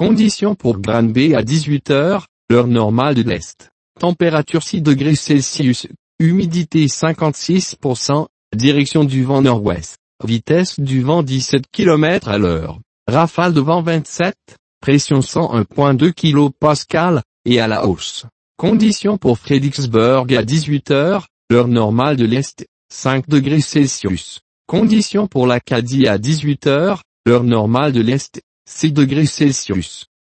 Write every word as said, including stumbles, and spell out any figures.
Conditions pour Granby à dix-huit heures, l'heure normale de l'Est. Température six degrés Celsius, humidité cinquante-six pour cent, direction du vent nord-ouest, vitesse du vent dix-sept kilomètres à l'heure, rafale de vent vingt-sept, pression cent un virgule deux kilopascales, et à la hausse. Conditions pour Fredericksburg à dix-huit heures, l'heure normale de l'Est, cinq degrés Celsius. Conditions pour l'Acadie à dix-huit heures, l'heure normale de l'Est, six degrés Celsius.